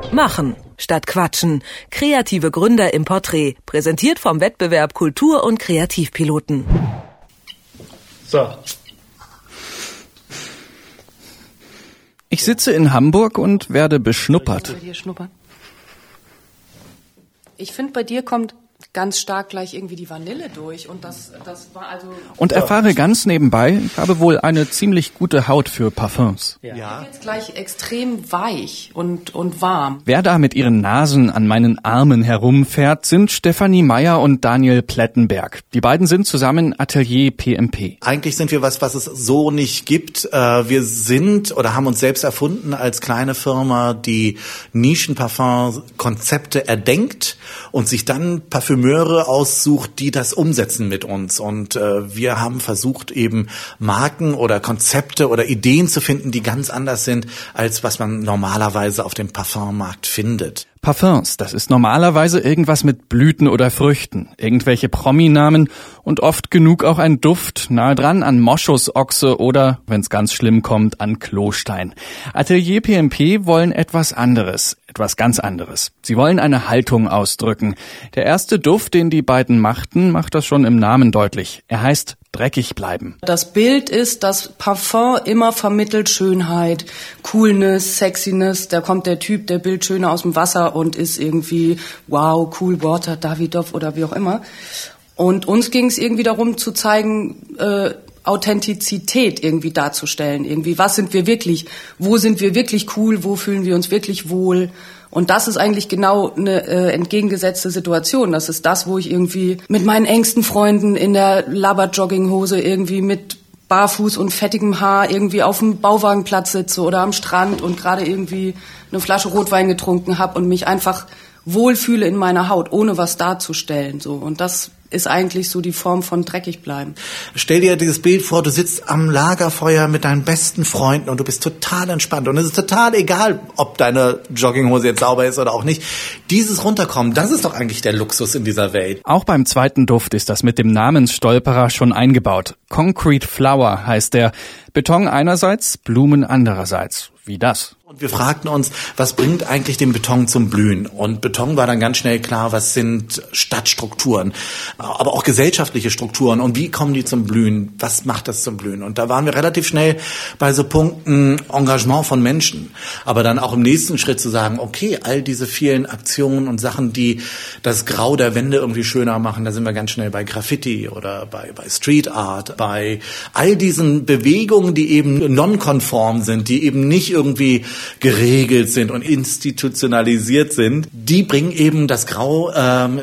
Machen statt Quatschen. Kreative Gründer im Porträt. Präsentiert vom Wettbewerb Kultur- und Kreativpiloten. So. Ich sitze in Hamburg und werde beschnuppert. Ich finde, bei dir kommt ganz stark gleich irgendwie die Vanille durch und das war also... Und erfahre ganz nebenbei, ich habe wohl eine ziemlich gute Haut für Parfums. Ja. Jetzt gleich extrem weich und warm. Wer da mit ihren Nasen an meinen Armen herumfährt, sind Stefanie Meyer und Daniel Plettenberg. Die beiden sind zusammen Atelier PMP. Eigentlich sind wir was es so nicht gibt. Wir sind oder haben uns selbst erfunden als kleine Firma, die Nischenparfum-Konzepte erdenkt und sich dann Parfümeure aussucht, die das umsetzen mit uns. Und wir haben versucht, eben Marken oder Konzepte oder Ideen zu finden, die ganz anders sind, als was man normalerweise auf dem Parfummarkt findet. Parfums, das ist normalerweise irgendwas mit Blüten oder Früchten, irgendwelche Prominamen und oft genug auch ein Duft, nahe dran an Moschusochse oder, wenn es ganz schlimm kommt, an Klostein. Atelier PMP wollen etwas anderes, etwas ganz anderes. Sie wollen eine Haltung ausdrücken. Der erste Duft, den die beiden machten, macht das schon im Namen deutlich. Er heißt dreckig bleiben. Das Bild ist, dass Parfum immer vermittelt Schönheit, Coolness, Sexiness. Da kommt der Typ, der bildschöner aus dem Wasser und ist irgendwie, wow, cool, Water, Davidoff oder wie auch immer. Und uns ging es irgendwie darum zu zeigen, Authentizität irgendwie darzustellen. Irgendwie, was sind wir wirklich? Wo sind wir wirklich cool? Wo fühlen wir uns wirklich wohl? Und das ist eigentlich genau eine entgegengesetzte Situation. Das ist das, wo ich irgendwie mit meinen engsten Freunden in der Labber-Jogginghose irgendwie mit barfuß und fettigem Haar irgendwie auf dem Bauwagenplatz sitze oder am Strand und gerade irgendwie eine Flasche Rotwein getrunken habe und mich einfach wohlfühle in meiner Haut, ohne was darzustellen. So. Und das ist eigentlich so die Form von dreckig bleiben. Stell dir dieses Bild vor, du sitzt am Lagerfeuer mit deinen besten Freunden und du bist total entspannt und es ist total egal, ob deine Jogginghose jetzt sauber ist oder auch nicht. Dieses Runterkommen, das ist doch eigentlich der Luxus in dieser Welt. Auch beim zweiten Duft ist das mit dem Namensstolperer schon eingebaut. Concrete Flower heißt der. Beton einerseits, Blumen andererseits. Wie das? Und wir fragten uns, was bringt eigentlich den Beton zum Blühen? Und Beton war dann ganz schnell klar, was sind Stadtstrukturen, aber auch gesellschaftliche Strukturen und wie kommen die zum Blühen? Was macht das zum Blühen? Und da waren wir relativ schnell bei so Punkten Engagement von Menschen, aber dann auch im nächsten Schritt zu sagen, okay, all diese vielen Aktionen und Sachen, die das Grau der Wände irgendwie schöner machen, da sind wir ganz schnell bei Graffiti oder bei Street Art, bei all diesen Bewegungen, die eben nonkonform sind, die eben nicht irgendwie geregelt sind und institutionalisiert sind, die bringen eben das Grau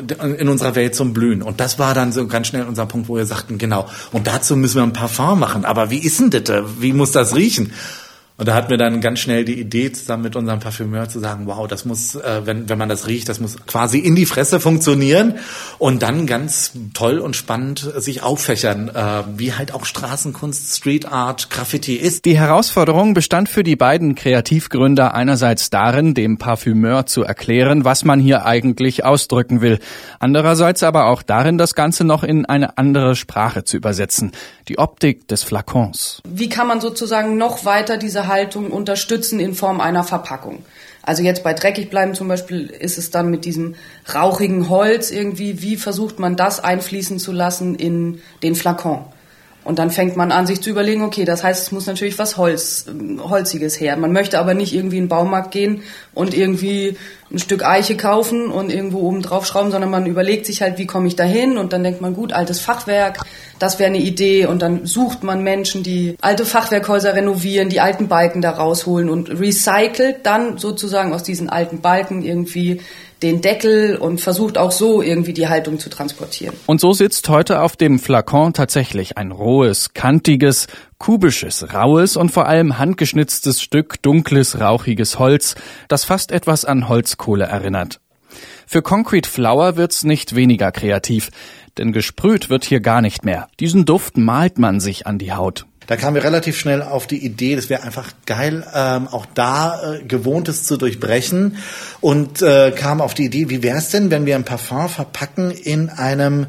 in unserer Welt zum Blühen. Und das war dann so ganz schnell unser Punkt, wo wir sagten, genau, und dazu müssen wir ein Parfum machen. Aber wie ist denn das? Wie muss das riechen? Und da hatten wir dann ganz schnell die Idee, zusammen mit unserem Parfümeur zu sagen, wow, das muss, wenn man das riecht, das muss quasi in die Fresse funktionieren und dann ganz toll und spannend sich auffächern, wie halt auch Straßenkunst, Street Art, Graffiti ist. Die Herausforderung bestand für die beiden Kreativgründer einerseits darin, dem Parfümeur zu erklären, was man hier eigentlich ausdrücken will. Andererseits aber auch darin, das Ganze noch in eine andere Sprache zu übersetzen. Die Optik des Flakons. Wie kann man sozusagen noch weiter diese Haltung unterstützen in Form einer Verpackung? Also jetzt bei dreckig bleiben zum Beispiel ist es dann mit diesem rauchigen Holz irgendwie, wie versucht man das einfließen zu lassen in den Flakon? Und dann fängt man an, sich zu überlegen, okay, das heißt, es muss natürlich was Holziges her. Man möchte aber nicht irgendwie in den Baumarkt gehen und irgendwie ein Stück Eiche kaufen und irgendwo oben drauf schrauben, sondern man überlegt sich halt, wie komme ich da hin? Und dann denkt man, gut, altes Fachwerk, das wäre eine Idee. Und dann sucht man Menschen, die alte Fachwerkhäuser renovieren, die alten Balken da rausholen und recycelt dann sozusagen aus diesen alten Balken irgendwie den Deckel und versucht auch so irgendwie die Haltung zu transportieren. Und so sitzt heute auf dem Flakon tatsächlich ein rohes, kantiges, kubisches, raues und vor allem handgeschnitztes Stück dunkles, rauchiges Holz, das fast etwas an Holzkohle erinnert. Für Concrete Flower wird's nicht weniger kreativ, denn gesprüht wird hier gar nicht mehr. Diesen Duft malt man sich an die Haut. Da kamen wir relativ schnell auf die Idee, das wäre einfach geil, auch da Gewohntes zu durchbrechen und kamen auf die Idee, wie wäre es denn, wenn wir ein Parfum verpacken in einem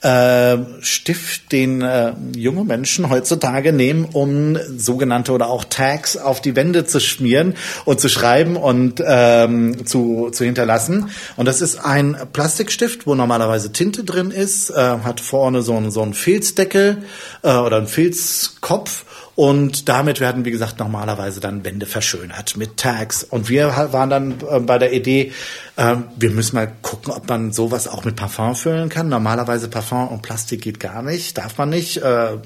Stift, den junge Menschen heutzutage nehmen, um sogenannte oder auch Tags auf die Wände zu schmieren und zu schreiben und zu hinterlassen. Und das ist ein Plastikstift, wo normalerweise Tinte drin ist, hat vorne so einen Filzdeckel oder einen Filzkopf. Und damit werden, wie gesagt, normalerweise dann Wände verschönert mit Tags. Und wir waren dann bei der Idee, wir müssen mal gucken, ob man sowas auch mit Parfum füllen kann. Normalerweise Parfum und Plastik geht gar nicht, darf man nicht.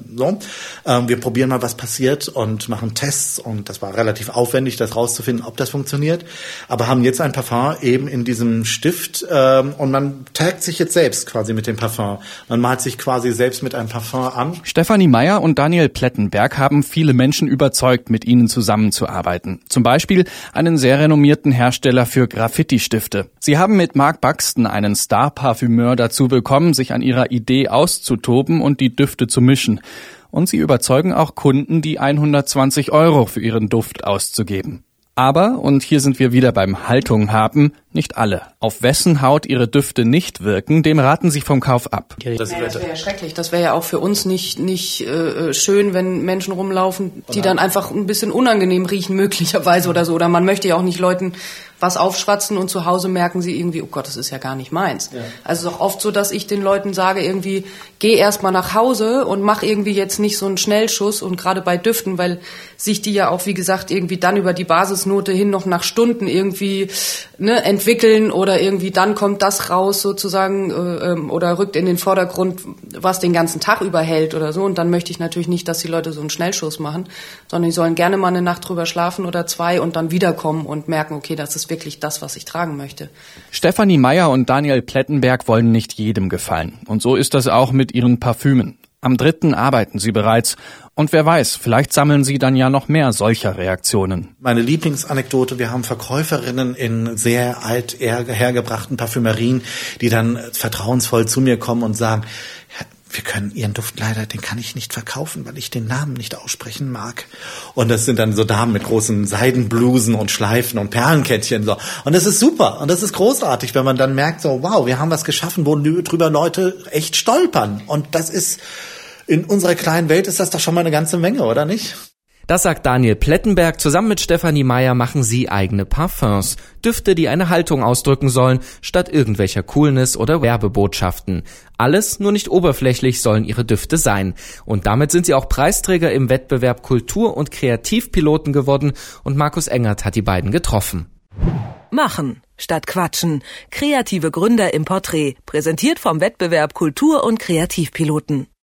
Wir probieren mal, was passiert und machen Tests. Und das war relativ aufwendig, das rauszufinden, ob das funktioniert. Aber haben jetzt ein Parfum eben in diesem Stift und man taggt sich jetzt selbst quasi mit dem Parfum. Man malt sich quasi selbst mit einem Parfum an. Stefanie Meyer und Daniel Plettenberg haben viele Menschen überzeugt, mit ihnen zusammenzuarbeiten. Zum Beispiel einen sehr renommierten Hersteller für Graffiti-Stifte. Sie haben mit Mark Buxton einen Star-Parfümeur dazu bekommen, sich an ihrer Idee auszutoben und die Düfte zu mischen. Und sie überzeugen auch Kunden, die 120 € für ihren Duft auszugeben. Aber, und hier sind wir wieder beim Haltung haben, nicht alle. Auf wessen Haut ihre Düfte nicht wirken, dem raten sie vom Kauf ab. Das wäre ja schrecklich. Das wäre ja auch für uns nicht schön, wenn Menschen rumlaufen, die dann einfach ein bisschen unangenehm riechen möglicherweise oder so. Oder man möchte ja auch nicht Leuten was aufschwatzen und zu Hause merken sie irgendwie, oh Gott, das ist ja gar nicht meins. Ja. Also es ist auch oft so, dass ich den Leuten sage irgendwie, geh erst mal nach Hause und mach irgendwie jetzt nicht so einen Schnellschuss und gerade bei Düften, weil sich die ja auch, wie gesagt, irgendwie dann über die Basisnote hin noch nach Stunden irgendwie entwickeln oder irgendwie dann kommt das raus sozusagen oder rückt in den Vordergrund, was den ganzen Tag über hält oder so. Und dann möchte ich natürlich nicht, dass die Leute so einen Schnellschuss machen, sondern die sollen gerne mal eine Nacht drüber schlafen oder zwei und dann wiederkommen und merken, okay, das ist wirklich das, was ich tragen möchte. Stefanie Meyer und Daniel Plettenberg wollen nicht jedem gefallen. Und so ist das auch mit ihren Parfümen. Am 3. arbeiten sie bereits. Und wer weiß, vielleicht sammeln sie dann ja noch mehr solcher Reaktionen. Meine Lieblingsanekdote, wir haben Verkäuferinnen in sehr alt hergebrachten Parfümerien, die dann vertrauensvoll zu mir kommen und sagen, wir können Ihren Duft leider, den kann ich nicht verkaufen, weil ich den Namen nicht aussprechen mag. Und das sind dann so Damen mit großen Seidenblusen und Schleifen und Perlenkettchen so. Und das ist super und das ist großartig, wenn man dann merkt so, wow, wir haben was geschaffen, wo drüber Leute echt stolpern. Und das ist, in unserer kleinen Welt ist das doch schon mal eine ganze Menge, oder nicht? Das sagt Daniel Plettenberg. Zusammen mit Stefanie Meyer machen sie eigene Parfums. Düfte, die eine Haltung ausdrücken sollen, statt irgendwelcher Coolness oder Werbebotschaften. Alles, nur nicht oberflächlich, sollen ihre Düfte sein. Und damit sind sie auch Preisträger im Wettbewerb Kultur- und Kreativpiloten geworden. Und Markus Engert hat die beiden getroffen. Machen statt Quatschen. Kreative Gründer im Porträt. Präsentiert vom Wettbewerb Kultur- und Kreativpiloten.